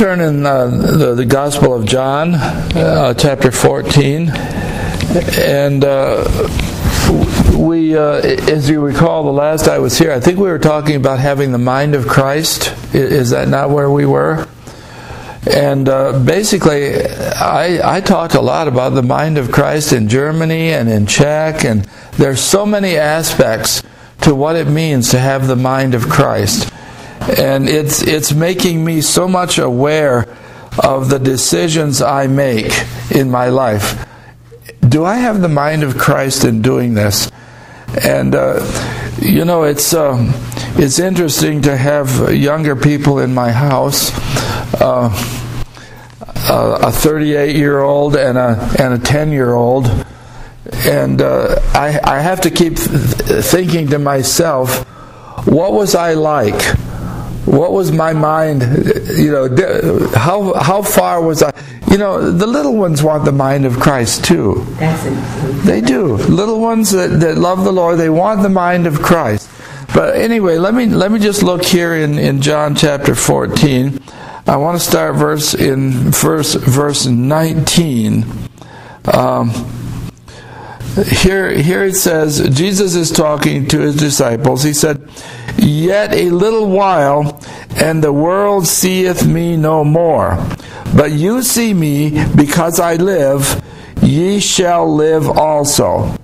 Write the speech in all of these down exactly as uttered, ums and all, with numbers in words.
turn in uh, the, the Gospel of John, uh, chapter fourteen. And uh, we, uh, as you recall, the last I was here, I think we were talking about having the mind of Christ. Is that not where we were? And uh, basically, I, I talked a lot about the mind of Christ in Germany and in Czech, and there's so many aspects to what it means to have the mind of Christ. And it's it's making me so much aware of the decisions I make in my life. Do I have the mind of Christ in doing this? And uh, you know, it's uh, it's interesting to have younger people in my house. Uh, a thirty-eight-year-old and a and a ten-year-old, and uh, I I have to keep th- thinking to myself, what was I like? What was my mind? You know, how how far was I? You know, the little ones want the mind of Christ too. That's it. They do. Little ones that, that love the Lord, they want the mind of Christ. But anyway, let me let me just look here in, in John chapter fourteen. I want to start verse in verse verse nineteen. Um, here here it says, Jesus is talking to his disciples. He said, "Yet a little while, and the world seeth me no more. But you see me, because I live, ye shall live also."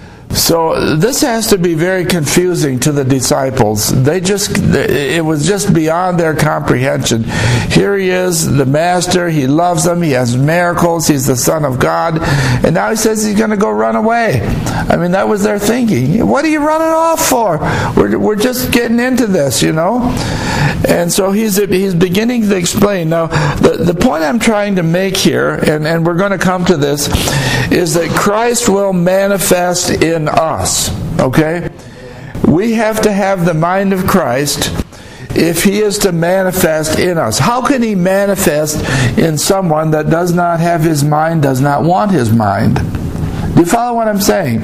So this has to be very confusing to the disciples. They just, it was just beyond their comprehension. Here he is, the Master, he loves them, he has miracles, he's the Son of God, and now he says he's going to go run away. I mean, that was their thinking. What are you running off for? We're, we're just getting into this, you know? And so he's he's beginning to explain. Now, the, the point I'm trying to make here, and, and we're going to come to this, is that Christ will manifest in us. Okay? We have to have the mind of Christ if he is to manifest in us. How can he manifest in someone that does not have his mind, does not want his mind? Do you follow what I'm saying?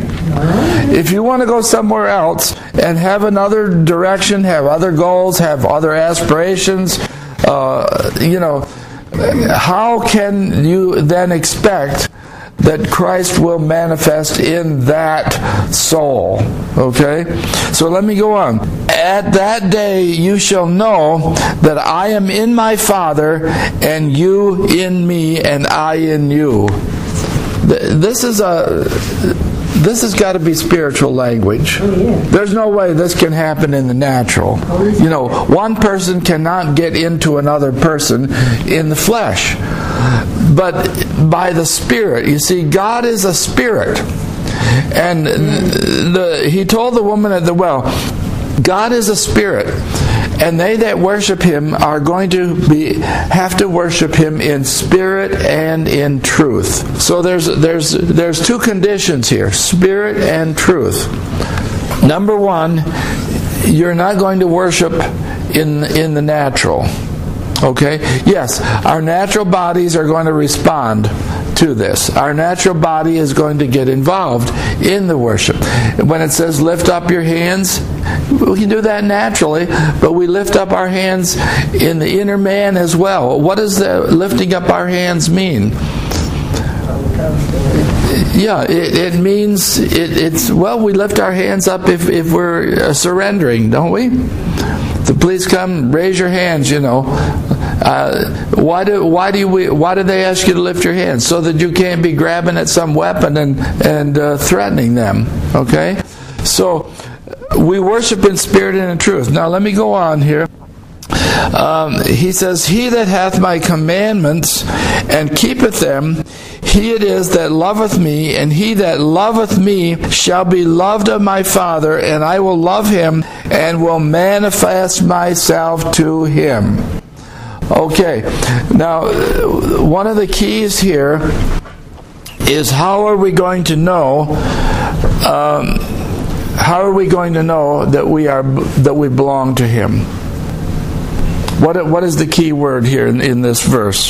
If you want to go somewhere else and have another direction, have other goals, have other aspirations, uh, you know, how can you then expect that Christ will manifest in that soul? Okay? So let me go on. At that day you shall know that I am in my Father, and you in me, and I in you. This is a this has got to be spiritual language. Oh, yeah. There's no way this can happen in the natural. You know, one person cannot get into another person in the flesh. But by the Spirit. You see, God is a spirit. And the, he told the woman at the well, God is a spirit, and they that worship him are going to be have to worship him in spirit and in truth. So there's there's there's two conditions here, spirit and truth. Number one, you're not going to worship in in the natural. Okay? Yes, our natural bodies are going to respond to this. Our natural body is going to get involved in the worship. When it says lift up your hands, we can do that naturally, but we lift up our hands in the inner man as well. What does the lifting up our hands mean? Yeah, it, it means it, it's well, we lift our hands up if, if we're surrendering, don't we? So please come, raise your hands. You know, uh, why do why do we why do they ask you to lift your hands? So that you can't be grabbing at some weapon and and uh, threatening them. Okay, so we worship in spirit and in truth. Now let me go on here. Um, he says, "He that hath my commandments and keepeth them, he it is that loveth me, and he that loveth me shall be loved of my Father, and I will love him and will manifest myself to him." Okay, now one of the keys here is how are we going to know? Um, how are we going to know that we are that we belong to him? What what is the key word here in, in this verse?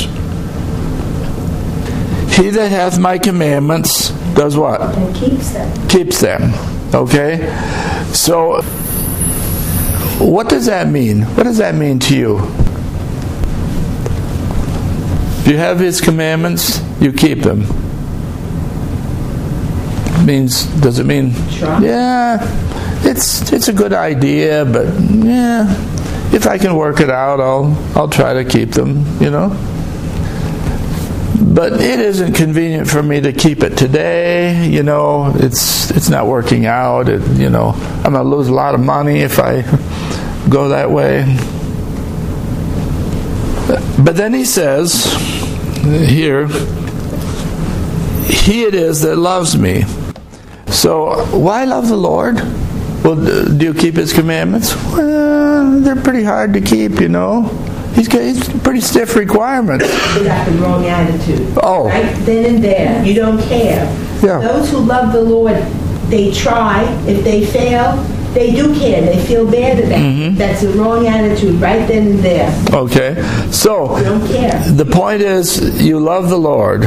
He that hath my commandments does what? And keeps them. Keeps them. Okay? So, what does that mean? What does that mean to you? Do you have His commandments? You keep them. Means, does it mean? Try. Yeah, it's it's a good idea, but yeah, if I can work it out, I'll I'll try to keep them. You know. But it isn't convenient for me to keep it today. You know, it's it's not working out. It, you know, I'm going to lose a lot of money if I go that way. But then he says here, He it is that loves me. So why love the Lord? Well, do you keep His commandments? Well, they're pretty hard to keep, you know. He's got he's pretty stiff requirements. You got the wrong attitude. Oh. Right then and there. You don't care. Yeah. Those who love the Lord, they try. If they fail, they do care. They feel bad about it. Mm-hmm. That's the wrong attitude right then and there. Okay. So, You don't care. the point is, you love the Lord.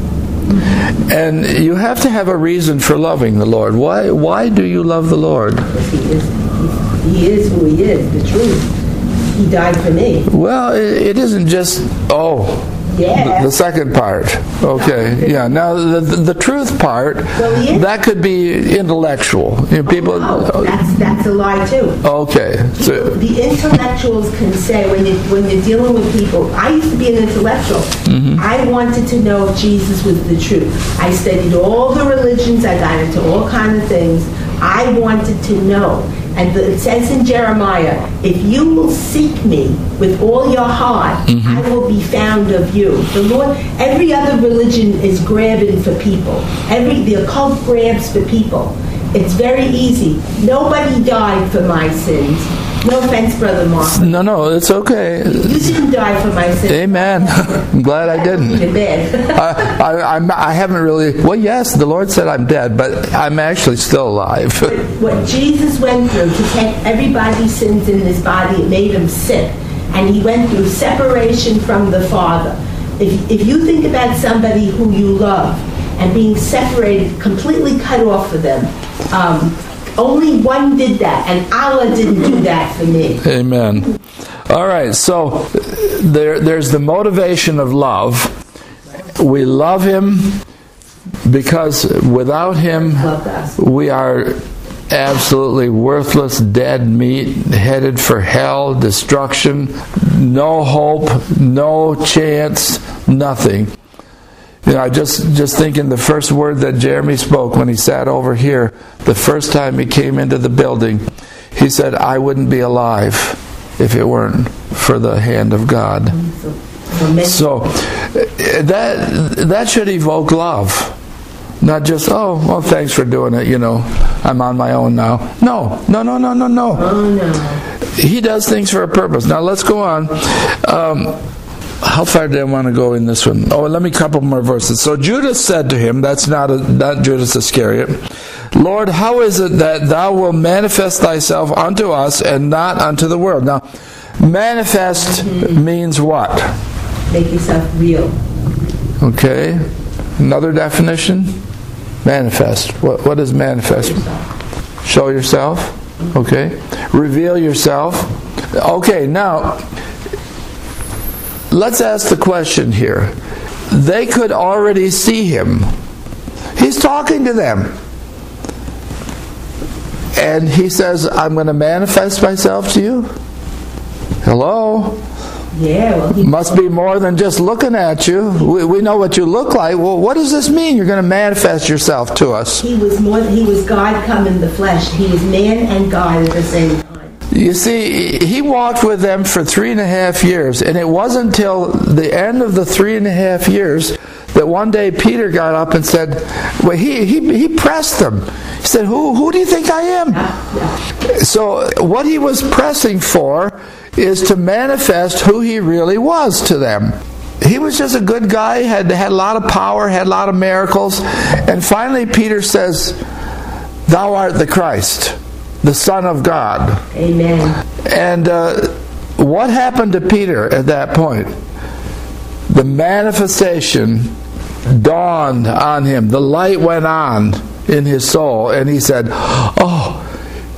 And you have to have a reason for loving the Lord. Why Why do you love the Lord? Because he is, he, he is who he is, the truth. He died for me. Well, it, it isn't just, oh, Yeah. the, the second part. Okay, yeah. Now, the, the, the truth part, Well, he is. that could be intellectual. You know, people. Oh, that's that's a lie too. Okay. So, The intellectuals can say when you when you're dealing with people. I used to be an intellectual. Mm-hmm. I wanted to know if Jesus was the truth. I studied all the religions. I got into all kind of things. I wanted to know. And the, it says in Jeremiah, if you will seek me with all your heart, Mm-hmm. I will be found of you. The Lord, every other religion is grabbing for people. Every the occult grabs for people. It's very easy. Nobody died for my sins. No offense, Brother Mark. no, no, it's okay. You didn't die for my sins. Amen. I'm glad I didn't. You're bad. I, I, I'm, I haven't really. Well, yes, the Lord said I'm dead, but I'm actually still alive. What Jesus went through to take everybody's sins in his body, it made him sick. And he went through separation from the Father. If, if you think about somebody who you love and being separated, completely cut off for them, um, only one did that, and Allah didn't do that for me. Amen. All right, so there, there's the motivation of love. We love Him because without Him, Loved us. we are absolutely worthless, dead meat, headed for hell, destruction, no hope, no chance, nothing. You know, I just just thinking the first word that Jeremy spoke when he sat over here, the first time he came into the building, he said, I wouldn't be alive if it weren't for the hand of God. So, so many- So that that should evoke love. Not just, oh, well, thanks for doing it, you know, I'm on my own now. No, no, no, no, no, no. oh no. He does things for a purpose. Now let's go on. Um, how far did I want to go in this one? Oh, let me couple more verses. So Judas said to him, that's not a, not Judas Iscariot, Lord, how is it that thou wilt manifest thyself unto us and not unto the world? Now, manifest mm-hmm. means what? Make yourself real. Okay. Another definition? Manifest. What, what is manifest? Show yourself. Okay. Reveal yourself. Okay, now, let's ask the question here. They could already see him. He's talking to them. And he says, I'm going to manifest myself to you? Hello? Yeah, well, he Must be more than just looking at you. We, we know what you look like. Well, what does this mean? You're going to manifest yourself to us. he was more. He was God come in the flesh. He was man and God at the same time. You see, he walked with them for three and a half years, and it wasn't until the end of the three and a half years that one day Peter got up and said, well, he, he, he pressed them. He said, who, who do you think I am? Yeah, yeah. So what he was pressing for is to manifest who he really was to them. He was just a good guy, had, had a lot of power, had a lot of miracles, and finally Peter says, thou art the Christ, the Son of God. Amen. And uh, what happened to Peter at that point? The manifestation dawned on him. The light went on in his soul, and he said, oh,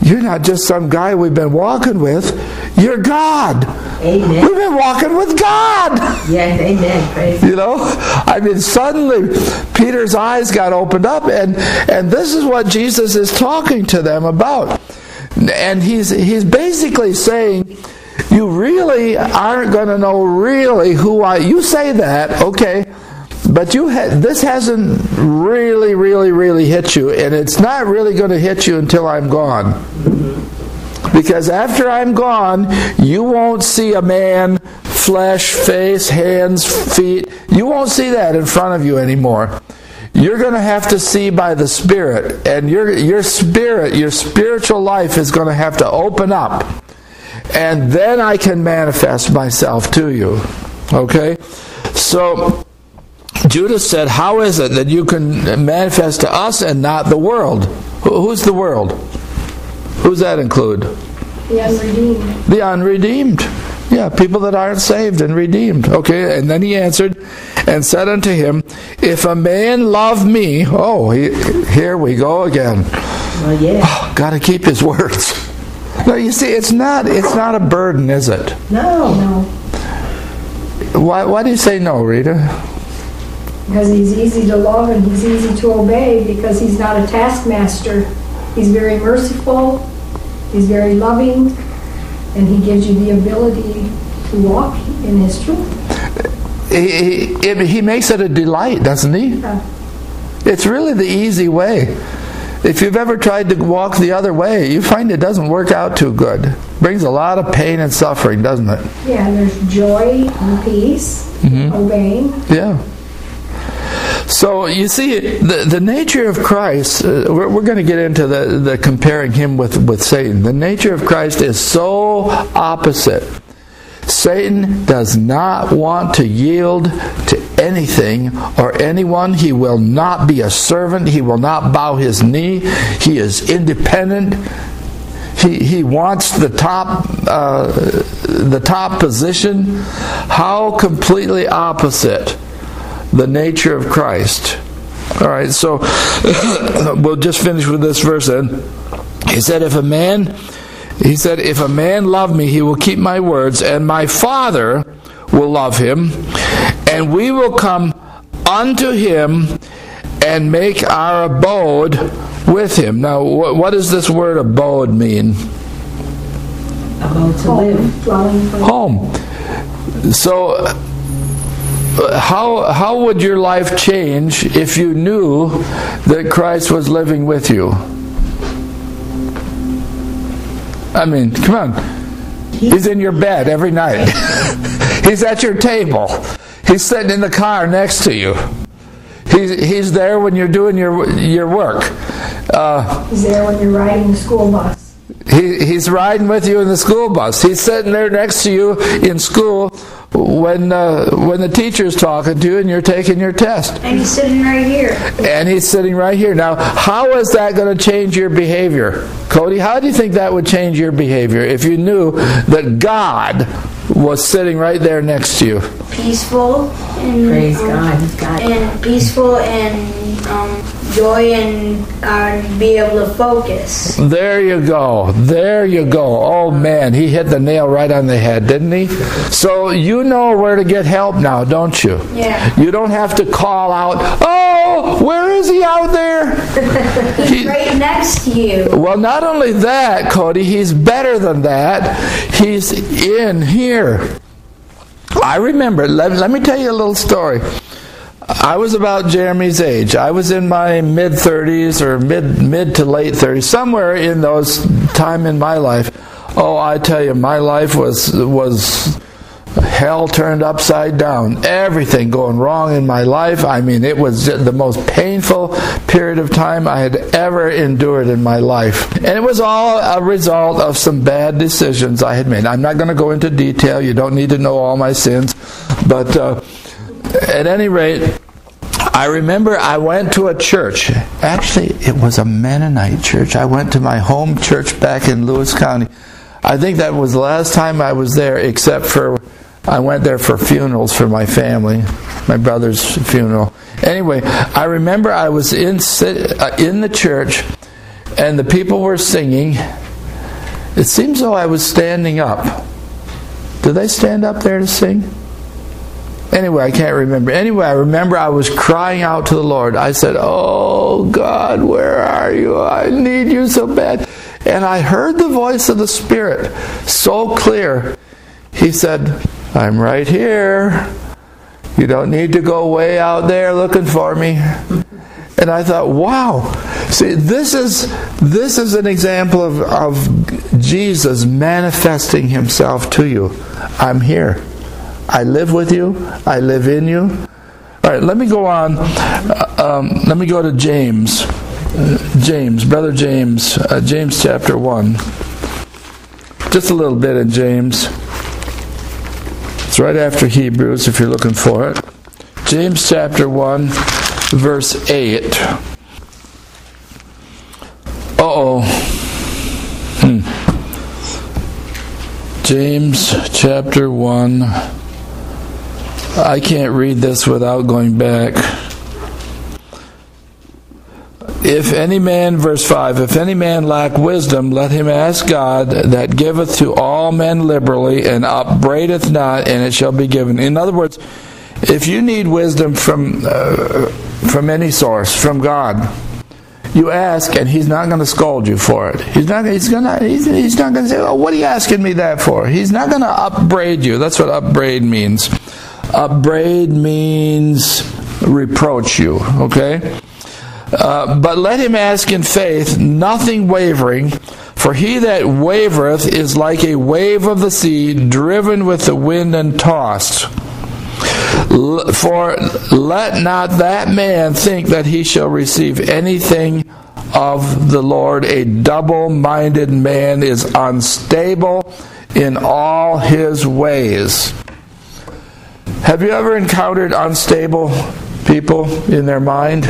you're not just some guy we've been walking with. You're God. Amen. We've been walking with God. Yes, amen. Praise You know, I mean, suddenly Peter's eyes got opened up, and and this is what Jesus is talking to them about. And he's he's basically saying, you really aren't going to know really who I. You say that, okay, but you ha- this hasn't really, really, really hit you, and it's not really going to hit you until I'm gone. Because after I'm gone, you won't see a man, flesh, face, hands, feet. You won't see that in front of you anymore. You're going to have to see by the Spirit. And your your spirit, your spiritual life is going to have to open up. And then I can manifest myself to you. Okay? So, Judas said, how is it that you can manifest to us and not the world? Who's the world? Who's that include? The unredeemed. The unredeemed. Yeah, people that aren't saved and redeemed. Okay, and then he answered and said unto him, if a man love me, oh, he, here we go again. Well, yeah. Oh, got to keep his words. No, you see, it's not it's not a burden, is it? No. No. Why, why do you say no, Rita? Because he's easy to love and he's easy to obey because he's not a taskmaster. He's very merciful, he's very loving, and he gives you the ability to walk in his truth. He, he, he makes it a delight, doesn't he? Yeah. It's really the easy way. If you've ever tried to walk the other way, you find it doesn't work out too good. It brings a lot of pain and suffering, doesn't it? Yeah, and there's joy and peace, Mm-hmm. obeying. Yeah. So you see, the the nature of Christ, uh, we're, we're going to get into the, the comparing him with, with Satan. The nature of Christ is so opposite. Satan does not want to yield to anything or anyone. He will not be a servant. He will not bow his knee. He is independent. He he wants the top uh, the top position. How completely opposite the nature of Christ. All right, so we'll just finish with this verse then. He said, if a man, he said, if a man love me, he will keep my words, and my Father will love him, and we will come unto him and make our abode with him. Now, what does this word abode mean? About to live. Dwelling place. Home. So, how how would your life change if you knew that Christ was living with you? I mean, come on. He's in your bed every night. He's at your table. He's sitting in the car next to you. He's he's there when you're doing your your work. Uh, He's there when you're riding the school bus. He, he's riding with you in the school bus. He's sitting there next to you in school when uh, when the teacher's talking to you and you're taking your test. And he's sitting right here. And he's sitting right here. Now, how is that going to change your behavior? Cody, how do you think that would change your behavior if you knew that God was sitting right there next to you? Peaceful and Praise um, God. He's got it. and peaceful and um, joy and uh, be able to focus. There you go. There you go. Oh man, he hit the nail right on the head, didn't he? So you know where to get help now, don't you? Yeah. You don't have to call out, oh, where is he out there? He's He- right next to you. Well, not only that, Cody, he's better than that. He's in here. I remember, let, let me tell you a little story. I was about Jeremy's age. I was in my mid thirties or mid mid to late thirties, somewhere in those time in my life. Oh, I tell you, my life was was hell turned upside down. Everything going wrong in my life. I mean, it was the most painful period of time I had ever endured in my life. And it was all a result of some bad decisions I had made. I'm not going to go into detail. You don't need to know all my sins. But uh, at any rate, I remember I went to a church. Actually, it was a Mennonite church. I went to my home church back in Lewis County. I think that was the last time I was there, except for I went there for funerals for my family, my brother's funeral. Anyway, I remember I was in in the church, and the people were singing, It seems though I was standing up. Did they stand up there to sing? Anyway, I can't remember. Anyway, I remember I was crying out to the Lord. I said, "Oh God, where are you? I need you so bad." And I heard the voice of the Spirit so clear. He said, "I'm right here. You don't need to go way out there looking for me." And I thought, wow. See, this is this is an example of, of Jesus manifesting himself to you. I'm here. I live with you. I live in you. All right, let me go on. Uh, um, let me go to James. Uh, James, Brother James. Uh, James chapter one. Just a little bit in James. It's right after Hebrews if you're looking for it. James chapter one, verse eight. Uh-oh. Hmm. James chapter one. I can't read this without going back. If any man, verse five, if any man lack wisdom, let him ask God, that giveth to all men liberally, and upbraideth not, and it shall be given. In other words, if you need wisdom from uh, from any source, from God, you ask, and He's not going to scold you for it. He's not. He's gonna. He's, he's not going to say, "Oh, what are you asking me that for?" He's not going to upbraid you. That's what upbraid means. Upbraid means reproach you. Okay. Uh, but let him ask in faith, nothing wavering, for he that wavereth is like a wave of the sea, driven with the wind and tossed. For let not that man think that he shall receive anything of the Lord. A double-minded man is unstable in all his ways. Have you ever encountered unstable people in their mind?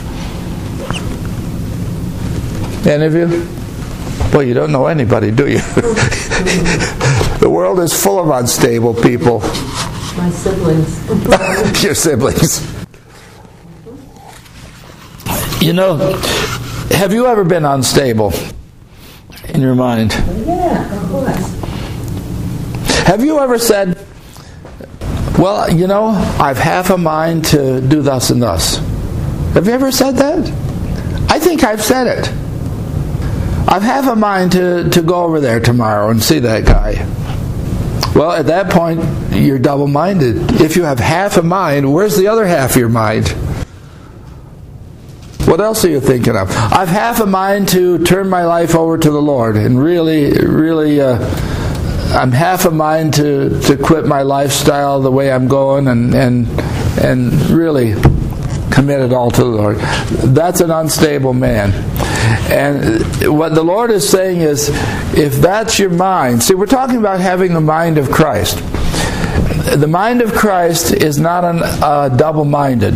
Any of you? Well, you don't know anybody, do you? The world is full of unstable people. My siblings. Your siblings. You know, have you ever been unstable in your mind? Yeah, of course. Have you ever said, well, you know, I've half a mind to do thus and thus? Have you ever said that? I think I've said it. I've half a mind to, to go over there tomorrow and see that guy. Well, at that point, you're double-minded. If you have half a mind, where's the other half of your mind? What else are you thinking of? I've half a mind to turn my life over to the Lord and really, really, uh, I'm half a mind to, to quit my lifestyle the way I'm going and, and, and really commit it all to the Lord. That's an unstable man. And what the Lord is saying is, if that's your mind, see, we're talking about having the mind of Christ. The mind of Christ is not an, uh, double-minded.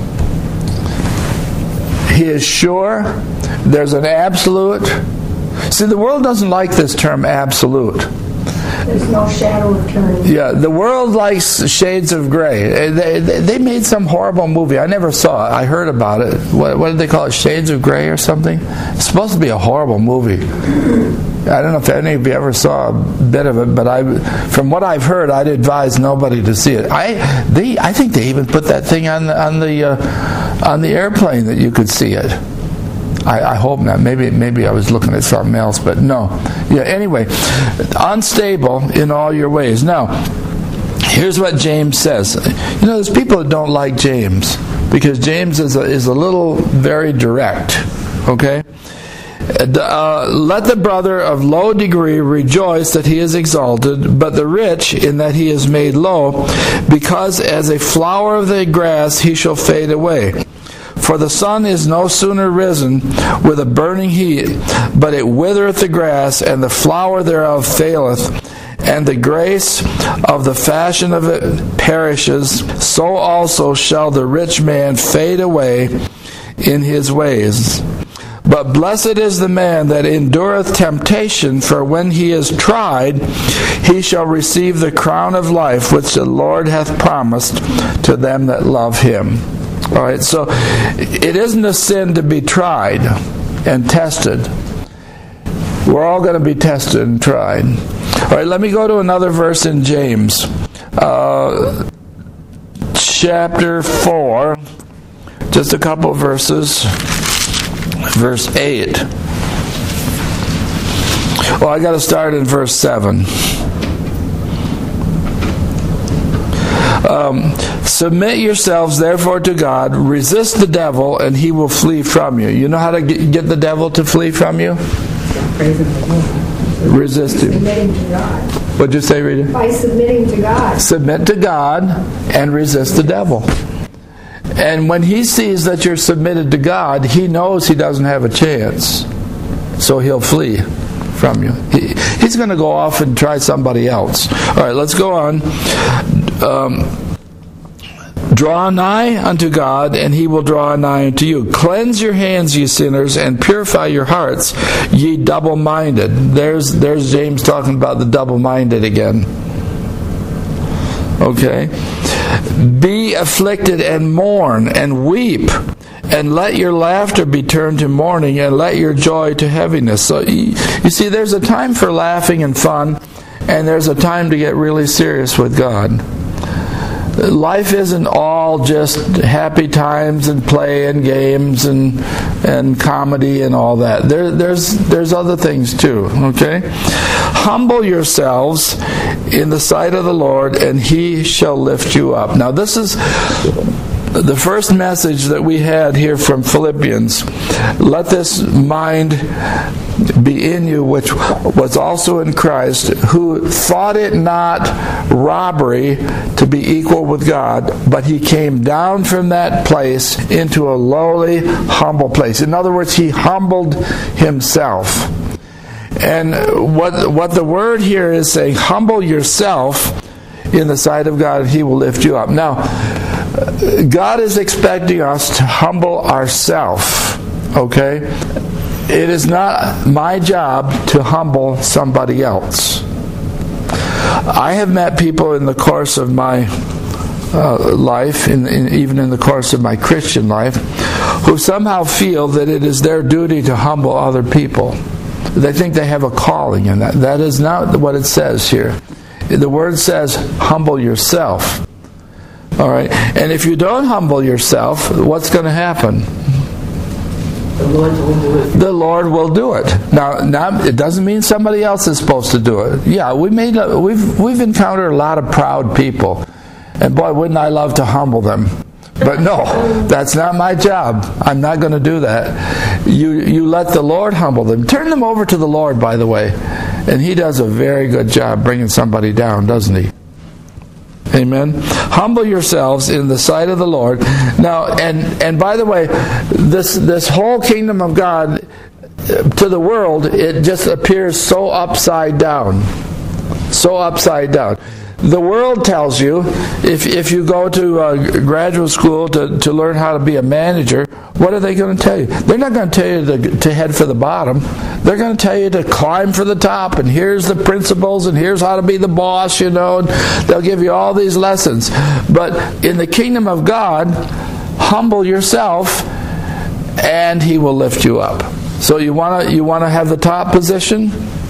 He is sure. There's an absolute. See, the world doesn't like this term absolute. There's no shadow of turning. Yeah, the world likes shades of gray. They, they, they made some horrible movie. I never saw it. I heard about it. What, what did they call it? Shades of Grey or something? It's supposed to be a horrible movie. I don't know if any of you ever saw a bit of it, but I, from what I've heard, I'd advise nobody to see it. I, they, I think they even put that thing on on the uh, on the airplane that you could see it. I, I hope not. Maybe maybe I was looking at something else, but no. Yeah. Anyway, unstable in all your ways. Now, here's what James says. You know, there's people that don't like James because James is a, is a little very direct. Okay. Uh, let the brother of low degree rejoice that he is exalted, but the rich in that he is made low, because as a flower of the grass he shall fade away. For the sun is no sooner risen with a burning heat, but it withereth the grass, and the flower thereof faileth, and the grace of the fashion of it perishes. So also shall the rich man fade away in his ways. But blessed is the man that endureth temptation, for when he is tried, he shall receive the crown of life which the Lord hath promised to them that love him. All right, so it isn't a sin to be tried and tested. We're all going to be tested and tried. All right, let me go to another verse in James. Uh, chapter four. Just a couple verses. Verse eight. Well, I got to start in verse seven. Um, Submit yourselves therefore to God, resist the devil, and he will flee from you. You know how to get, get the devil to flee from you? Resist him. Submitting to God. What'd you say, Rita? By submitting to God. Submit to God and resist the devil. And when he sees that you're submitted to God, he knows he doesn't have a chance. So he'll flee from you. He, he's going to go off and try somebody else. All right, let's go on. Um, Draw nigh unto God, and he will draw nigh unto you. Cleanse your hands, ye sinners, and purify your hearts, ye double-minded. There's, there's James talking about the double-minded again. Okay. Be afflicted and mourn and weep, and let your laughter be turned to mourning, and let your joy to heaviness. So you, you see, there's a time for laughing and fun, and there's a time to get really serious with God. Life isn't all just happy times and play and games and and comedy and all that. There, there's there's other things too. Okay, humble yourselves in the sight of the Lord, and He shall lift you up. Now, this is the first message that we had here from Philippians. Let this mind be in you, which was also in Christ, who thought it not robbery to be equal with God, but he came down from that place into a lowly, humble place. In other words, he humbled himself. And what what the word here is saying, humble yourself in the sight of God, and he will lift you up. Now, God is expecting us to humble ourselves, okay? It is not my job to humble somebody else. I have met people in the course of my uh, life, in, in, even in the course of my Christian life, who somehow feel that it is their duty to humble other people. They think they have a calling in that. That is not what it says here. The word says, humble yourself. All right? And if you don't humble yourself, what's going to happen? The Lord will do it. The Lord will do it. Now, now it doesn't mean somebody else is supposed to do it. Yeah, we made a, we've we've encountered a lot of proud people, and boy, wouldn't I love to humble them. But no, that's not my job. I'm not going to do that. You you let the Lord humble them. Turn them over to the Lord, by the way, and He does a very good job bringing somebody down, doesn't He? Amen. Humble yourselves in the sight of the Lord. Now, and and by the way, this this whole kingdom of God to the world, it just appears so upside down, so upside down. The world tells you, if if you go to uh, graduate school to, to learn how to be a manager, what are they going to tell you? They're not going to tell you to, to head for the bottom. They're going to tell you to climb for the top, and here's the principles, and here's how to be the boss, you know, and they'll give you all these lessons. But in the kingdom of God, humble yourself, and He will lift you up. So you want to you want to have the top position?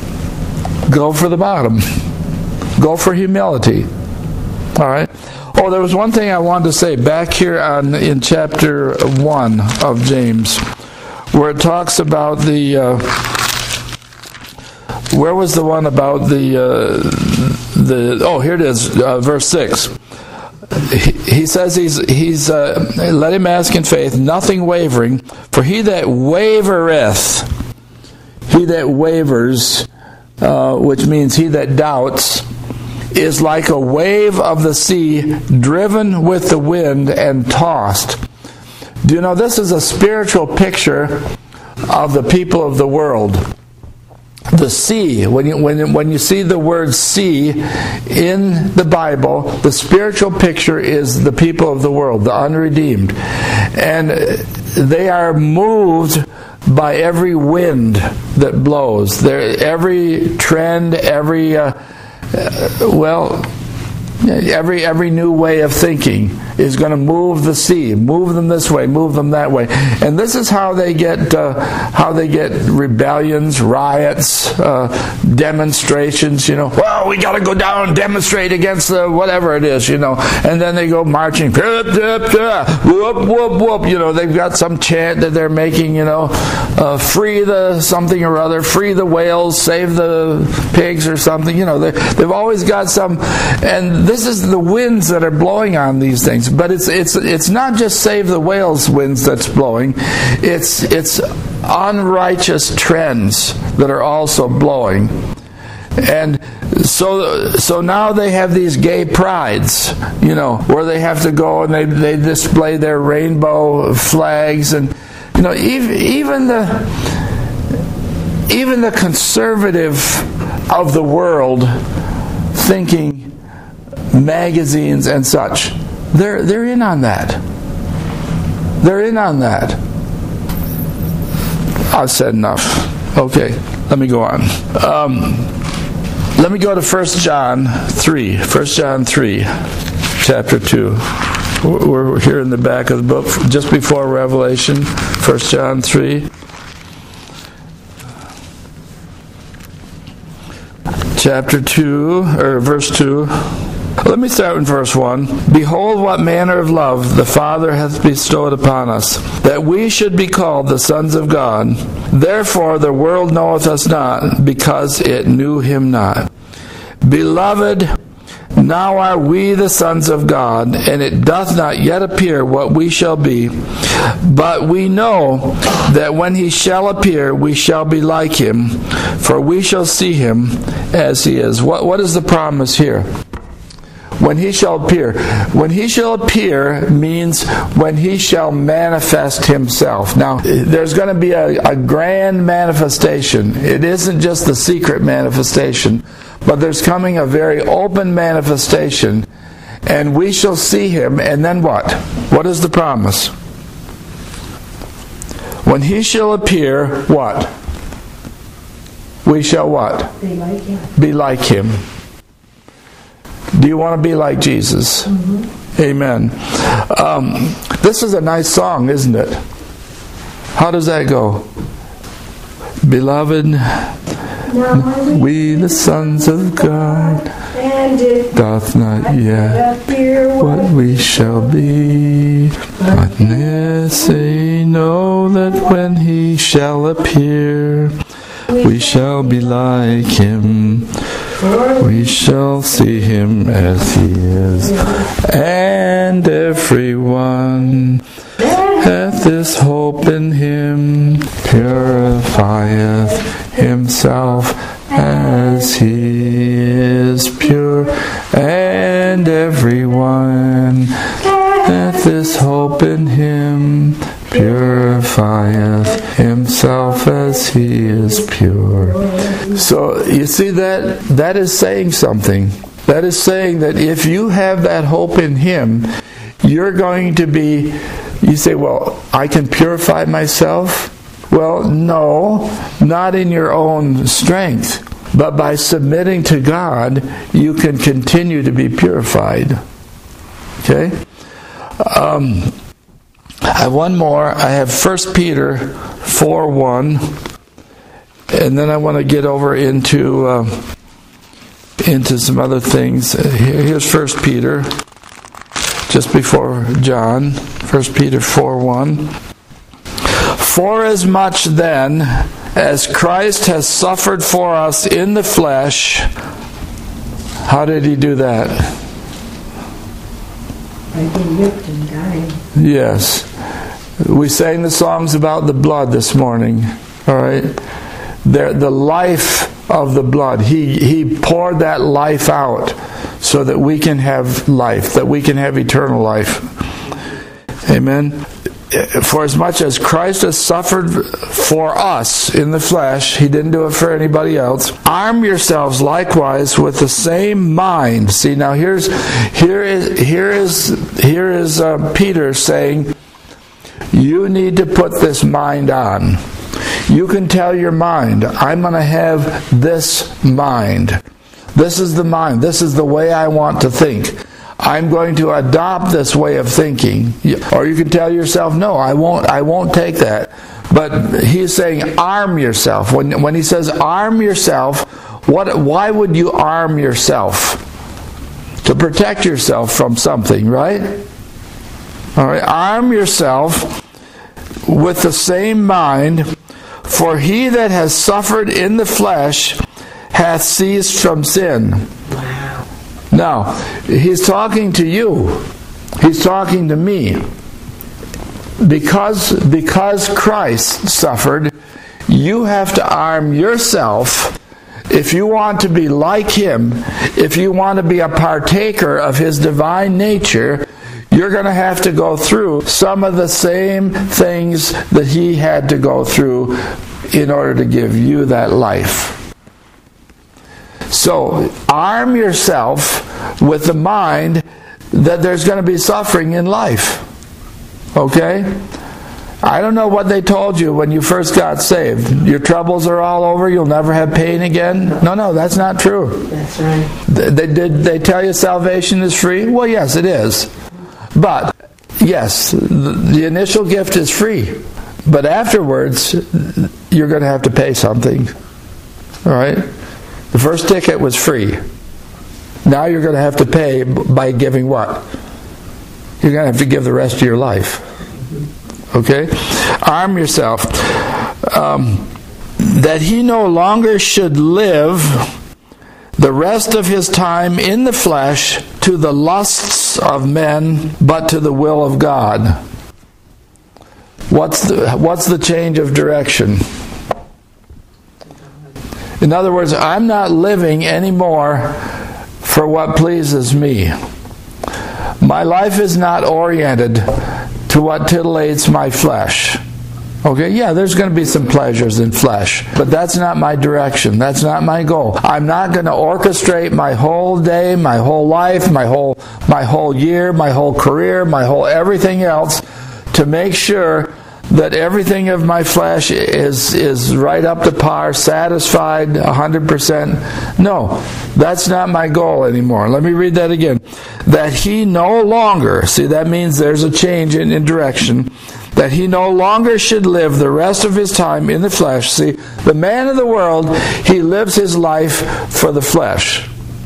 Go for the bottom. Go for humility. All right. Oh, there was one thing I wanted to say back here on in chapter one of James, where it talks about the. Uh, where was the one about the uh, the? Oh, here it is, uh, verse six. He, he says he's he's uh, let him ask in faith, nothing wavering. For he that wavereth, he that wavers, uh, which means he that doubts, is like a wave of the sea driven with the wind and tossed. Do you know, this is a spiritual picture of the people of the world. The sea, when you, when, when you see the word sea in the Bible, the spiritual picture is the people of the world, the unredeemed. And they are moved by every wind that blows. There, every trend, every... Uh, Uh, well, Every every new way of thinking is going to move the sea, move them this way, move them that way, and this is how they get uh, how they get rebellions, riots, uh, demonstrations. You know, well, we got to go down and demonstrate against the whatever it is. You know, and then they go marching, whoop whoop whoop. You know, they've got some chant that they're making. You know, uh, free the something or other, free the whales, save the pigs or something. You know, they've always got some, and this is the winds that are blowing on these things. But it's it's it's not just save the whales winds that's blowing. It's it's unrighteous trends that are also blowing. And so so now they have these gay prides, you know, where they have to go and they they display their rainbow flags, and you know, even even the even the conservative of the world thinking magazines and such, they're they're in on that. They're in on that. I've said enough. Okay, let me go on. Um, let me go to First John three. First John three, chapter two. We're here in the back of the book, just before Revelation. First John three. Chapter two, or verse two. Let me start in verse one. Behold, what manner of love the Father hath bestowed upon us, that we should be called the sons of God. Therefore the world knoweth us not, because it knew him not. Beloved, now are we the sons of God, and it doth not yet appear what we shall be. But we know that when he shall appear, we shall be like him, for we shall see him as he is. What, what is the promise here? When he shall appear. When he shall appear means when he shall manifest himself. Now, there's going to be a, a grand manifestation. It isn't just the secret manifestation, but there's coming a very open manifestation, and we shall see him, and then what? What is the promise? When he shall appear, what? We shall what? Be like him. Be like him. Do you want to be like Jesus? Mm-hmm. Amen. Um, this is a nice song, isn't it? How does that go? Beloved, Now we the sons of God, and it doth not yet appear what we shall be. But this they know that when he shall appear, we shall be like him. We shall see him as he is. And everyone hath this hope in him, purifieth himself as he is pure. And everyone hath this hope in him, purifieth himself as he is pure. So you see, that that is saying something. That is saying that if you have that hope in him, you're going to be, you say, well, I can purify myself. Well, no, not in your own strength, but by submitting to God, you can continue to be purified. Okay? Um, I have one more. I have First Peter four one, and then I want to get over into uh, into some other things. Here's First Peter, just before John. First Peter four one. Forasmuch then as Christ has suffered for us in the flesh, how did he do that? by being whipped and dying. Yes. We sang the songs about the blood this morning. All right? The, the life of the blood. He, he poured that life out so that we can have life, that we can have eternal life. Amen. For as much as Christ has suffered for us in the flesh, he didn't do it for anybody else. Arm yourselves likewise with the same mind. See, now here's here is here is here is uh, Peter saying, you need to put this mind on. You can tell your mind, I'm going to have this mind. This is the mind. This is the way I want to think. I'm going to adopt this way of thinking. Or you can tell yourself, no, I won't I won't take that. But he's saying arm yourself. When when he says arm yourself, what why would you arm yourself? To protect yourself from something, right? All right, arm yourself with the same mind, for he that has suffered in the flesh hath ceased from sin. Wow. Now, he's talking to you. He's talking to me. Because, because Christ suffered, you have to arm yourself. If you want to be like him, if you want to be a partaker of his divine nature, you're going to have to go through some of the same things that he had to go through in order to give you that life. So, arm yourself with the mind that there's going to be suffering in life. Okay? I don't know what they told you when you first got saved. Your troubles are all over, you'll never have pain again. No, no, that's not true. That's right. They, did they tell you salvation is free? Well, yes, it is. But, yes, the, the initial gift is free. But afterwards, you're going to have to pay something. All right? The first ticket was free. Now you're going to have to pay by giving what? You're going to have to give the rest of your life. Okay? Arm yourself. Um, that he no longer should live the rest of his time in the flesh to the lusts of men, but to the will of God. What's the, what's the change of direction? In other words, I'm not living anymore for what pleases me. My life is not oriented to what titillates my flesh. Okay, yeah, there's going to be some pleasures in flesh, but that's not my direction. That's not my goal. I'm not going to orchestrate my whole day, my whole life, my whole my whole year, my whole career, my whole everything else to make sure that everything of my flesh is is right up to par, satisfied one hundred percent. No, that's not my goal anymore. Let me read that again. That he no longer, see, that means there's a change in, in direction, that he no longer should live the rest of his time in the flesh. See, the man of the world, he lives his life for the flesh.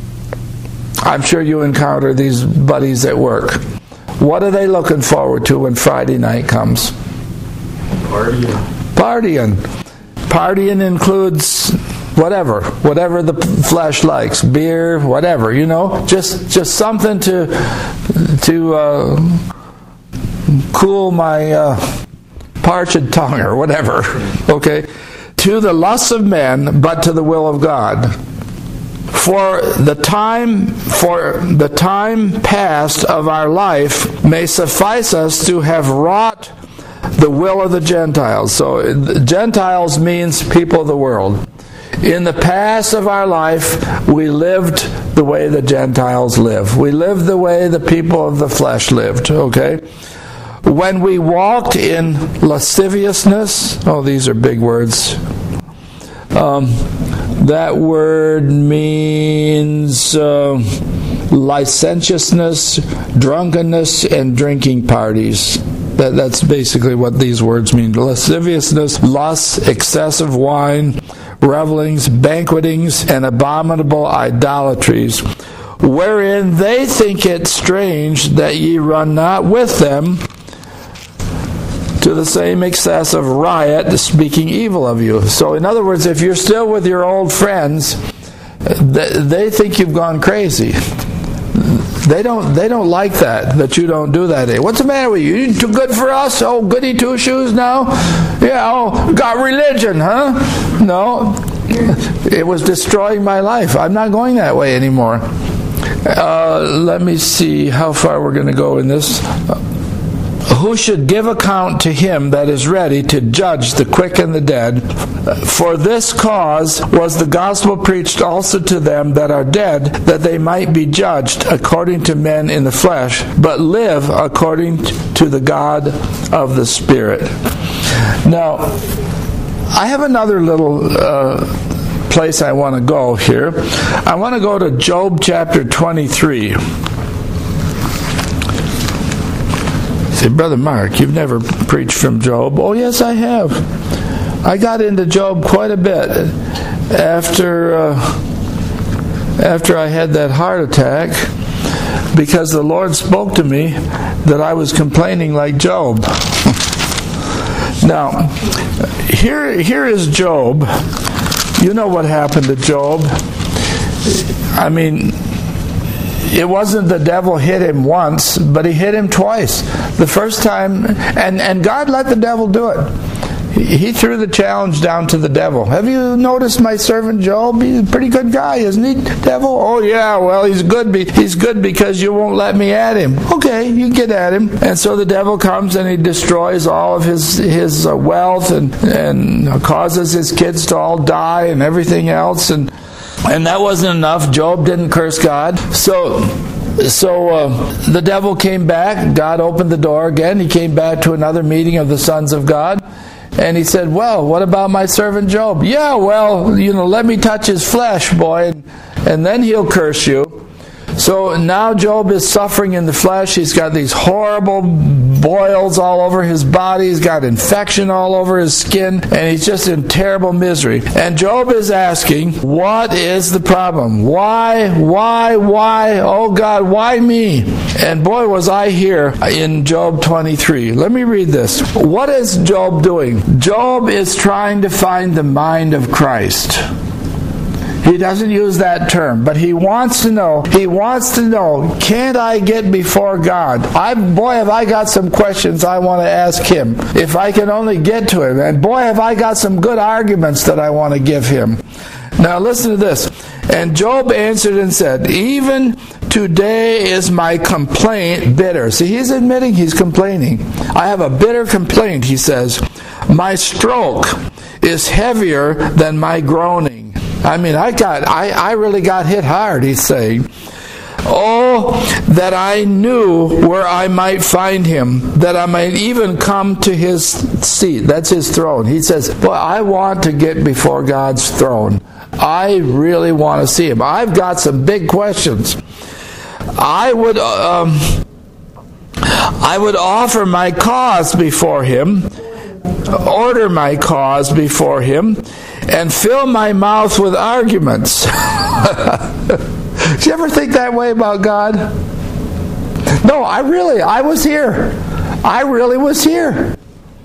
I'm sure you encounter these buddies at work. What are they looking forward to when Friday night comes? Partying. Partying. Partying includes whatever, whatever the flesh likes, beer, whatever, you know, just just something to to uh, cool my uh, parched tongue or whatever. Okay, to the lusts of men, but to the will of God. For the time, for the time past of our life may suffice us to have wrought the will of the Gentiles. So Gentiles means people of the world. In the past of our life, we lived the way the Gentiles live. We lived the way the people of the flesh lived, okay? When we walked in lasciviousness, oh, these are big words. Um, that word means uh, licentiousness, drunkenness, and drinking parties. That, that's basically what these words mean. Lasciviousness, lust, excessive wine, revelings, banquetings, and abominable idolatries, wherein they think it strange that ye run not with them to the same excess of riot, speaking evil of you. So in other words, if you're still with your old friends, they think you've gone crazy. They don't they don't like that, that you don't do that. What's the matter with you? You too good for us? Oh, goody two-shoes now? Yeah, oh, got religion, huh? No. It was destroying my life. I'm not going that way anymore. Uh, let me see how far we're going to go in this. Who should give account to him that is ready to judge the quick and the dead? For this cause was the gospel preached also to them that are dead, that they might be judged according to men in the flesh, but live according to the God of the Spirit. Now, I have another little uh, place I want to go here. I want to go to Job chapter twenty-three. Say, Brother Mark, you've never preached from Job. Oh, yes, I have. I got into Job quite a bit after uh, after I had that heart attack, because the Lord spoke to me that I was complaining like Job. Now, here here is Job. You know what happened to Job. I mean, it wasn't the devil hit him once, but he hit him twice. The first time, and, and God let the devil do it. He, he threw the challenge down to the devil. Have you noticed my servant Job? He's a pretty good guy, isn't he, devil? Oh yeah, well he's good. Be, he's good because you won't let me at him. Okay, you get at him. And so the devil comes and he destroys all of his his uh, wealth and and causes his kids to all die and everything else. And and that wasn't enough. Job didn't curse God. So. So uh, the devil came back. God opened the door again. He came back to another meeting of the sons of God. And he said, well, what about my servant Job? Yeah, well, you know, let me touch his flesh, boy, and, and then he'll curse you. So now Job is suffering in the flesh. He's got these horrible boils all over his body. He's got infection all over his skin. And he's just in terrible misery. And Job is asking, what is the problem? Why, why, why? Oh God, why me? And boy, was I here in Job twenty-three. Let me read this. What is Job doing? Job is trying to find the mind of Christ. He doesn't use that term, but he wants to know, he wants to know, can't I get before God? I, boy, have I got some questions I want to ask him, if I can only get to him. And boy, have I got some good arguments that I want to give him. Now listen to this. And Job answered and said, even today is my complaint bitter. See, he's admitting he's complaining. I have a bitter complaint, he says. My stroke is heavier than my groaning. I mean, I got, I, I really got hit hard, he's saying. Oh, that I knew where I might find him, that I might even come to his seat. That's his throne. He says, well, I want to get before God's throne. I really want to see him. I've got some big questions. I would, um, I would offer my cause before him, order my cause before him, and fill my mouth with arguments. Did you ever think that way about God? No, I really, I was here. I really was here.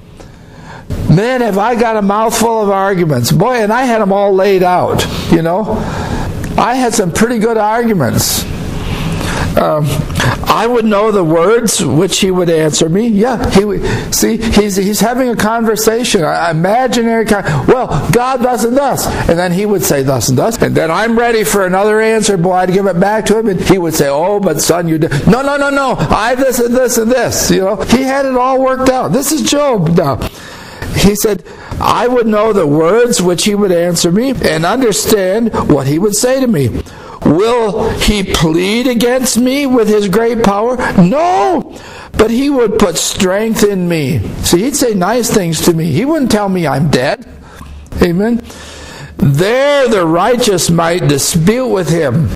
Man, have I got a mouthful of arguments. Boy, and I had them all laid out, you know. I had some pretty good arguments. Um, I would know the words which he would answer me. Yeah, he would. See, he's he's having a conversation, an imaginary con- well, God thus and thus, and then he would say thus and thus, and then I'm ready for another answer. Boy, I'd give it back to him, and he would say, "Oh, but son, you did no, no, no, no. I this and this and this." You know, he had it all worked out. This is Job now. He said, I would know the words which he would answer me and understand what he would say to me. Will he plead against me with his great power? No, but he would put strength in me. See, he'd say nice things to me. He wouldn't tell me I'm dead. Amen. There the righteous might dispute with him,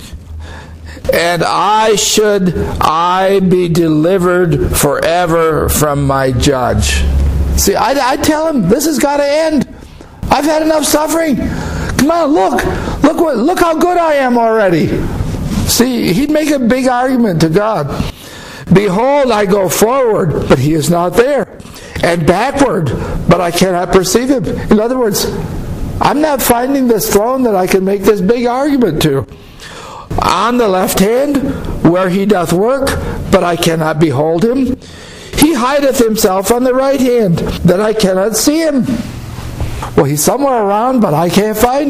and I should I be delivered forever from my judge. See, I, I tell him, this has got to end. I've had enough suffering. Come on, look. Look what look how good I am already. See, he'd make a big argument to God. Behold, I go forward, but he is not there. And backward, but I cannot perceive him. In other words, I'm not finding this throne that I can make this big argument to. On the left hand, where he doth work, but I cannot behold him. He hideth himself on the right hand, that I cannot see him. Well, he's somewhere around, but I can't find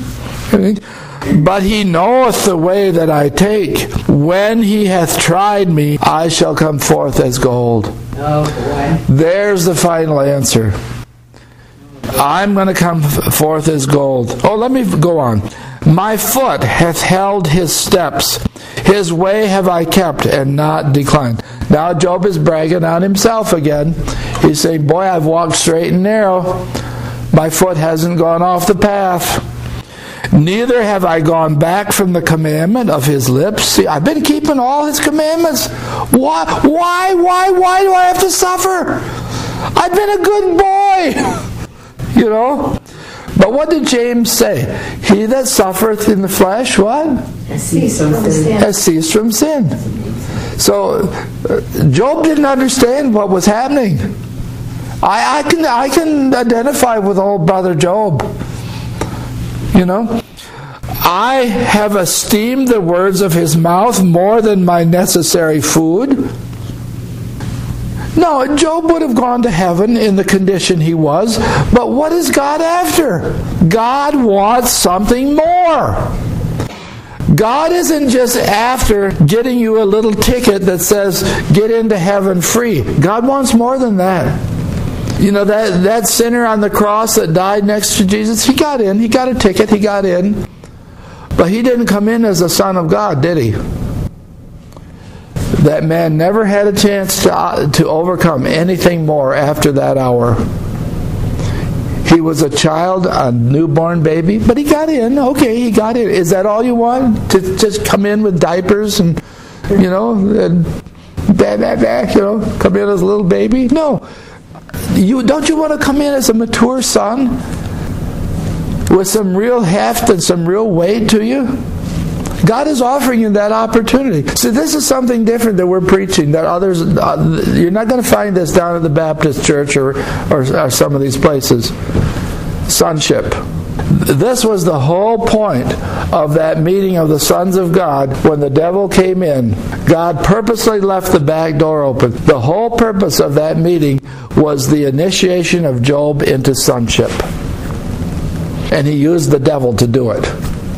him. But he knoweth the way that I take. When he hath tried me, I shall come forth as gold. Oh, boy. There's the final answer. I'm going to come forth as gold. Oh, let me go on. My foot hath held his steps. His way have I kept and not declined. Now Job is bragging on himself again. He's saying, boy, I've walked straight and narrow. My foot hasn't gone off the path. Neither have I gone back from the commandment of his lips. See, I've been keeping all his commandments. Why, why, why, why do I have to suffer? I've been a good boy. You know? But what did James say? He that suffereth in the flesh, what? Has ceased from sin. Has ceased from sin. So, uh, Job didn't understand what was happening. I, I can I can identify with old brother Job. You know? I have esteemed the words of his mouth more than my necessary food. No, Job would have gone to heaven in the condition he was, but what is God after? God wants something more. God isn't just after getting you a little ticket that says, get into heaven free. God wants more than that. You know, that, that sinner on the cross that died next to Jesus, he got in, he got a ticket, he got in. But he didn't come in as a son of God, did he? That man never had a chance to, uh, to overcome anything more after that hour. He was a child, a newborn baby, but he got in. Okay, he got in. Is that all you want? To just come in with diapers and, you know, and bah, bah, bah, you know, come in as a little baby? No. You don't you want to come in as a mature son with some real heft and some real weight to you? God is offering you that opportunity. So this is something different that we're preaching, that others, uh, you're not going to find this down at the Baptist church or, or, or some of these places. Sonship. This was the whole point of that meeting of the sons of God when the devil came in. God purposely left the back door open. The whole purpose of that meeting was the initiation of Job into sonship. And he used the devil to do it.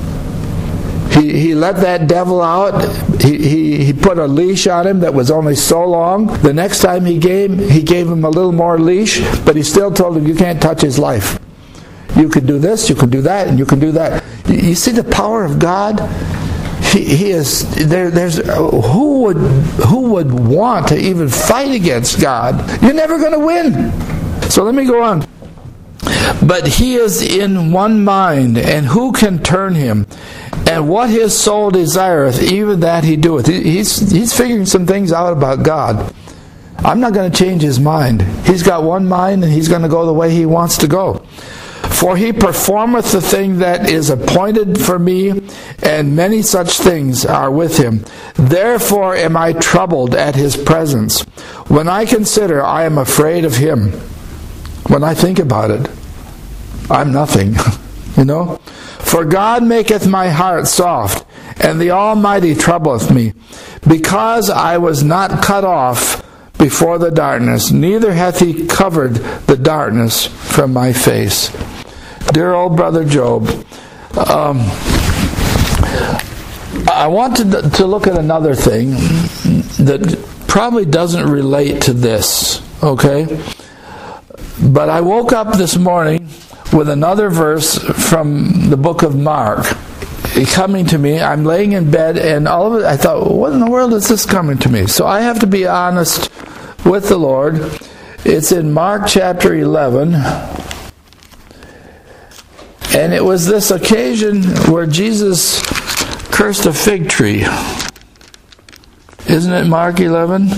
He, he let that devil out. He, he, he put a leash on him that was only so long. The next time he came, he gave him a little more leash, but he still told him, you can't touch his life. You can do this, you can do that, and you can do that. You, you see the power of God? He, he is there. There's who would who would want to even fight against God? You're never going to win. So let me go on. But he is in one mind, and who can turn him? And what his soul desireth, even that he doeth. He's, he's figuring some things out about God. I'm not going to change his mind. He's got one mind, and he's going to go the way he wants to go. For he performeth the thing that is appointed for me, and many such things are with him. Therefore am I troubled at his presence. When I consider, I am afraid of him. When I think about it, I'm nothing, you know. For God maketh my heart soft, and the Almighty troubleth me, because I was not cut off before the darkness, neither hath he covered the darkness from my face. Dear old brother Job, um, I want to, to look at another thing that probably doesn't relate to this, okay? But I woke up this morning with another verse from the book of Mark coming to me. I'm laying in bed, and all of it, I thought, what in the world is this coming to me? So I have to be honest with the Lord. It's in Mark chapter eleven. And it was this occasion where Jesus cursed a fig tree. Isn't it Mark eleven?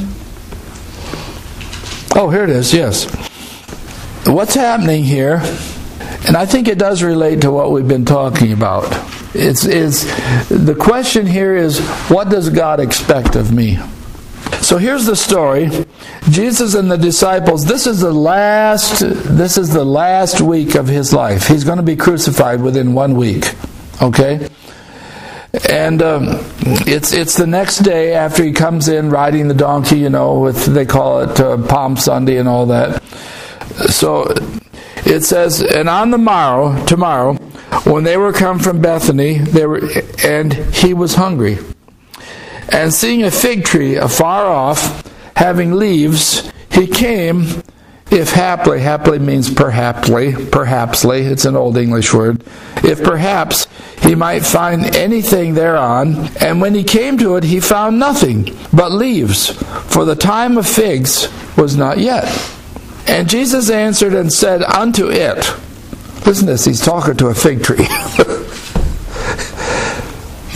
Oh, here it is, yes. What's happening here, and I think it does relate to what we've been talking about. It's, it's the question here is, what does God expect of me? So here's the story. Jesus and the disciples, this is the last this is the last week of his life. He's going to be crucified within one week. Okay? And um, it's it's the next day after he comes in riding the donkey, you know, with they call it uh, Palm Sunday and all that. So it says, and on the morrow, tomorrow, when they were come from Bethany, they were, and he was hungry. And seeing a fig tree afar off, having leaves, he came, if haply, haply means perhaply, perhapsly, it's an old English word, if perhaps he might find anything thereon. And when he came to it, he found nothing but leaves, for the time of figs was not yet. And Jesus answered and said unto it, listen to this, he's talking to a fig tree.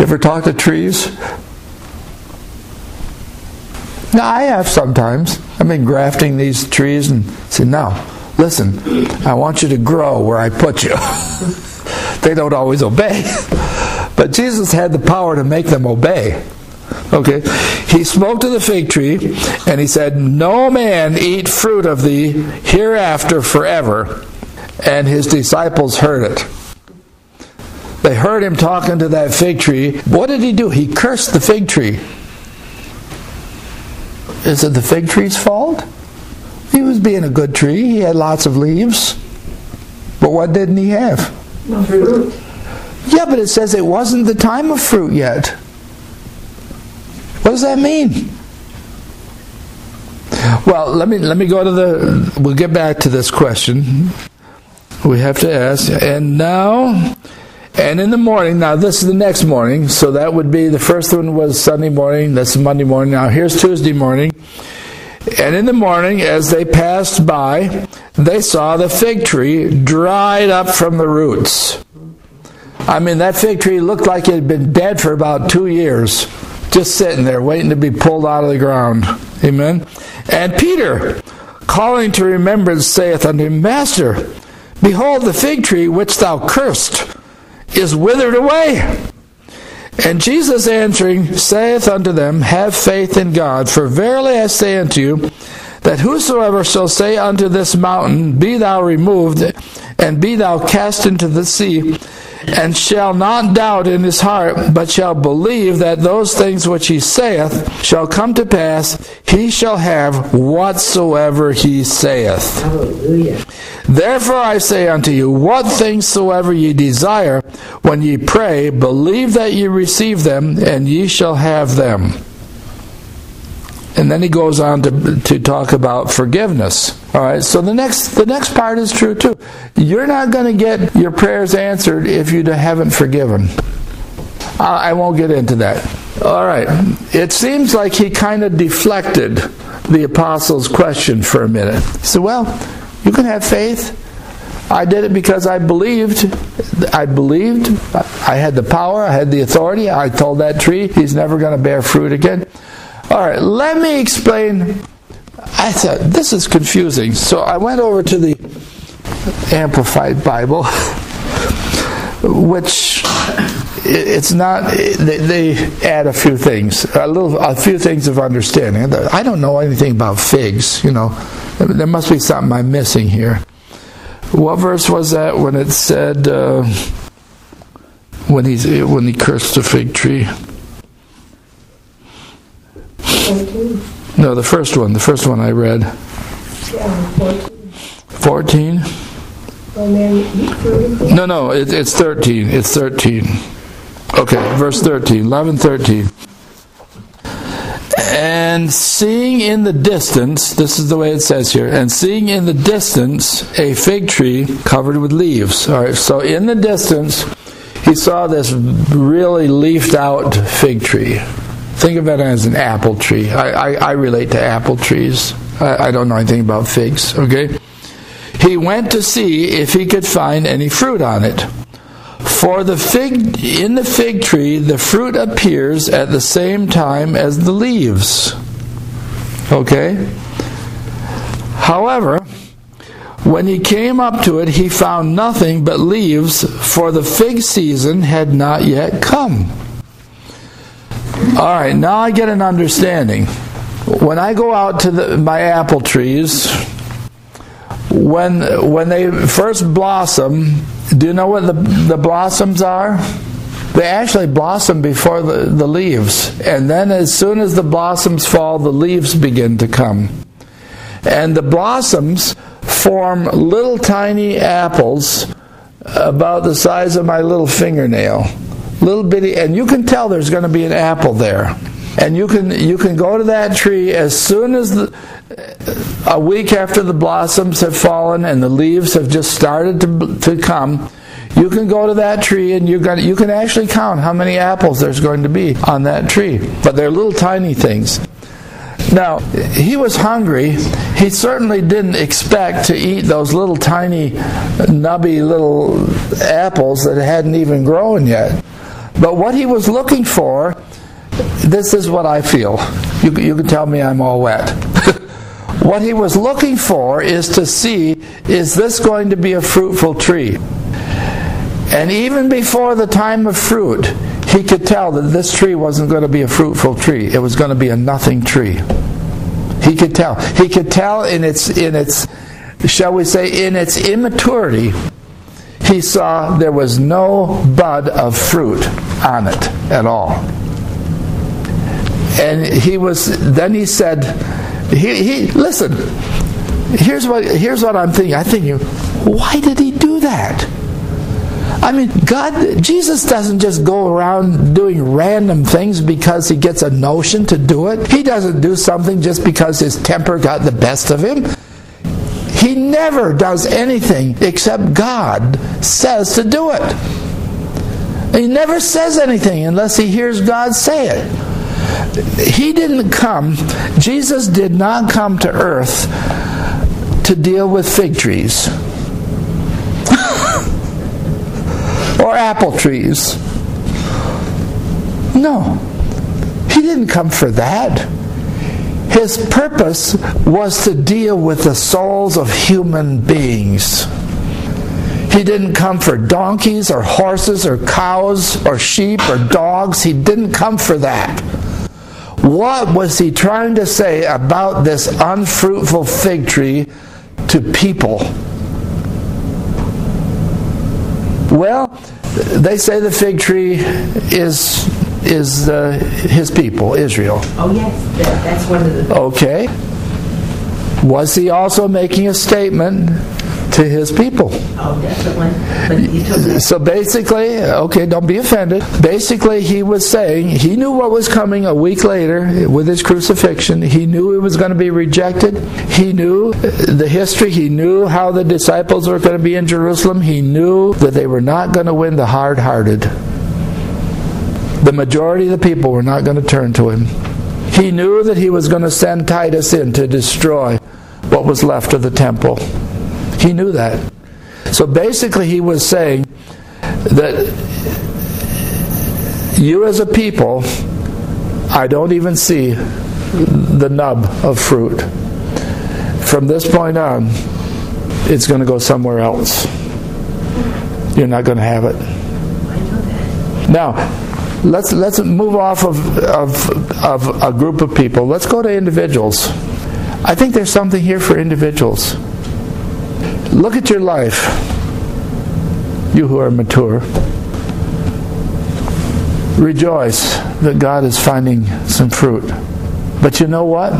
ever talk to trees? No, I have sometimes. I've been grafting these trees and say, "No, listen, I want you to grow where I put you." They don't always obey. But Jesus had the power to make them obey. Okay? He spoke to the fig tree, and he said, "No man eat fruit of thee hereafter forever." And his disciples heard it. They heard him talking to that fig tree. What did he do? He cursed the fig tree. Is it the fig tree's fault? He was being a good tree. He had lots of leaves. But what didn't he have? No fruit. Yeah, but it says it wasn't the time of fruit yet. What does that mean? Well, let me let me go to the... We'll get back to this question. We have to ask. And now... And in the morning, now this is the next morning, so that would be, the first one was Sunday morning, that's Monday morning, now here's Tuesday morning. And in the morning, as they passed by, they saw the fig tree dried up from the roots. I mean, that fig tree looked like it had been dead for about two years, just sitting there waiting to be pulled out of the ground. Amen? And Peter, calling to remembrance, saith unto him, Master, behold, the fig tree which thou cursed is withered away. And Jesus answering saith unto them, Have faith in God, for verily I say unto you, that whosoever shall say unto this mountain, Be thou removed, and be thou cast into the sea, and shall not doubt in his heart, but shall believe that those things which he saith shall come to pass, he shall have whatsoever he saith. Hallelujah. Therefore I say unto you, what things soever ye desire, when ye pray, believe that ye receive them, and ye shall have them. And then he goes on to to talk about forgiveness. All right, so the next the next part is true too. You're not going to get your prayers answered if you haven't forgiven. I, I won't get into that. All right, it seems like he kind of deflected the apostles' question for a minute. He said, well, you can have faith. I did it because I believed. I believed. I had the power. I had the authority. I told that tree he's never going to bear fruit again. All right, let me explain. I thought, this is confusing. So I went over to the Amplified Bible, which it's not, they, they add a few things, a little, a few things of understanding. I don't know anything about figs, you know. There must be something I'm missing here. What verse was that when it said, uh, when, he's, when he cursed the fig tree? fourteen. No, the first one. The first one I read. Yeah, fourteen. fourteen? Oh, man, eat fruit. No, no, it, it's thirteen. It's thirteen. Okay, verse thirteen. eleven, thirteen. And seeing in the distance, this is the way it says here, and seeing in the distance a fig tree covered with leaves. All right, so in the distance, he saw this really leafed out fig tree. Think of it as an apple tree. I, I, I relate to apple trees. I, I don't know anything about figs, okay? He went to see if he could find any fruit on it. For the fig in the fig tree, the fruit appears at the same time as the leaves. Okay? However, when he came up to it, he found nothing but leaves, for the fig season had not yet come. All right, now I get an understanding. When I go out to the, my apple trees, when when they first blossom, do you know what the, the blossoms are? They actually blossom before the, the leaves. And then as soon as the blossoms fall, the leaves begin to come. And the blossoms form little tiny apples about the size of my little fingernail. Little bitty, and you can tell there's going to be an apple there. And you can you can go to that tree as soon as the, a week after the blossoms have fallen and the leaves have just started to to come. You can go to that tree and you got you can actually count how many apples there's going to be on that tree. But they're little tiny things. Now, he was hungry. He certainly didn't expect to eat those little tiny, nubby little apples that hadn't even grown yet. But what he was looking for, this is what I feel. You, you can tell me I'm all wet. What he was looking for is to see, is this going to be a fruitful tree? And even before the time of fruit, he could tell that this tree wasn't going to be a fruitful tree. It was going to be a nothing tree. He could tell. He could tell in its, in its, shall we say, in its immaturity, he saw there was no bud of fruit on it at all. And he was, then he said, he, he listen, here's what, here's what I'm thinking. I'm thinking, why did he do that? I mean, God, Jesus doesn't just go around doing random things because he gets a notion to do it. He doesn't do something just because his temper got the best of him. He never does anything except God says to do it. He never says anything unless he hears God say it. He didn't come, Jesus did not come to earth to deal with fig trees or apple trees. No, he didn't come for that. His purpose was to deal with the souls of human beings. He didn't come for donkeys or horses or cows or sheep or dogs. He didn't come for that. What was he trying to say about this unfruitful fig tree to people? Well, they say the fig tree is is uh, his people, Israel. Oh yes, that, that's one of the... Okay. Was he also making a statement to his people? Oh, definitely. But he took that. So basically, okay, don't be offended. Basically, he was saying he knew what was coming a week later with his crucifixion. He knew he was going to be rejected. He knew the history. He knew how the disciples were going to be in Jerusalem. He knew that they were not going to win the hard-hearted. The majority of the people were not going to turn to him. He knew that he was going to send Titus in to destroy what was left of the temple. He knew that. So basically he was saying that you as a people, I don't even see the nub of fruit. From this point on, it's going to go somewhere else. You're not going to have it. Now, let's let's move off of, of, of a group of people. Let's go to individuals. I think there's something here for individuals. Look at your life, you who are mature. Rejoice that God is finding some fruit. But you know what?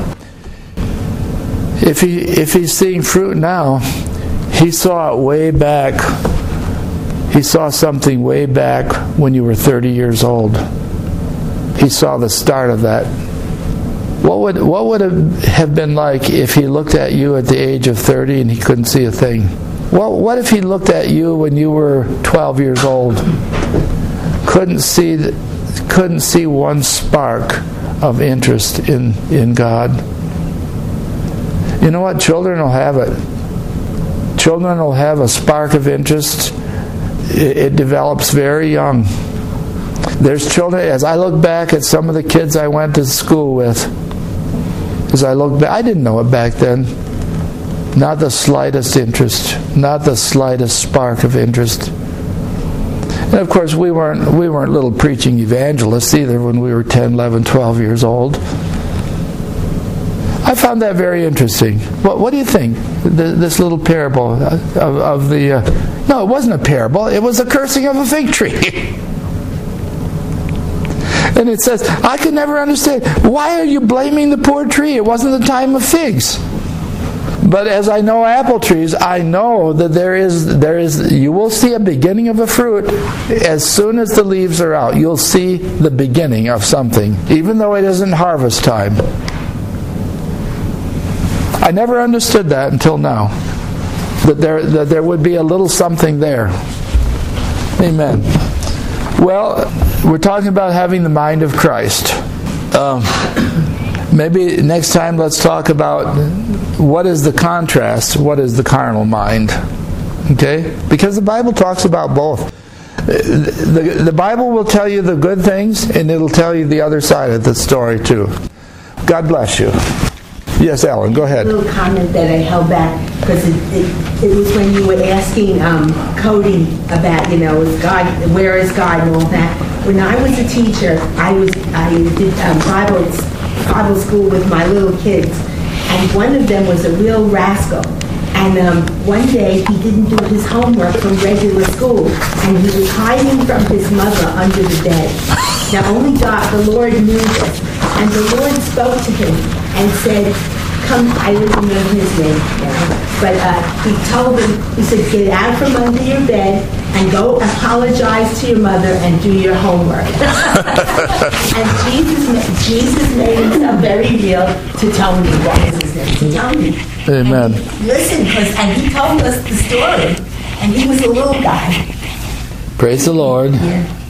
If he if he's seeing fruit now, he saw it way back. He saw something way back when you were thirty years old. He saw the start of that. What would what would it have been like if he looked at you at the age of thirty and he couldn't see a thing? Well, what if he looked at you when you were twelve years old, couldn't see couldn't see one spark of interest in, in God? You know what? Children will have it. Children will have a spark of interest. It, it develops very young. There's children, as I look back at some of the kids I went to school with, as I look back, I didn't know it back then. Not the slightest interest, not the slightest spark of interest. And of course, we weren't we weren't little preaching evangelists either when we were ten, eleven, twelve years old. I found that very interesting. What, what do you think? The, this little parable of, of the... Uh, no, it wasn't a parable. It was the cursing of a fig tree. And it says, I could never understand. Why are you blaming the poor tree? It wasn't the time of figs. But as I know apple trees, I know that there is, there is, you will see a beginning of a fruit as soon as the leaves are out. You'll see the beginning of something, even though it isn't harvest time. I never understood that until now, that there, that there would be a little something there. Amen. Well, we're talking about having the mind of Christ. Um, maybe next time let's talk about what is the contrast, what is the carnal mind. Okay? Because the Bible talks about both. The, the Bible will tell you the good things, and it'll tell you the other side of the story too. God bless you. Yes, Alan, go ahead. A little comment that I held back because it, it, it was when you were asking um, Cody about, you know, is God, where is God and all that. When I was a teacher, I was I did um, Bible Bible school with my little kids, and one of them was a real rascal. And um, one day he didn't do his homework from regular school, and he was hiding from his mother under the bed. Now only God, the Lord, knew this, and the Lord spoke to him and said, "Come." I didn't know his name now, but uh, he told him. He said, "Get out from under your bed and go apologize to your mother and do your homework." And Jesus, Jesus made himself very real to Tony. What was his name? To Tony. Amen. And he, listen, because and he told us the story, and he was a little guy. Praise the Lord. Yeah.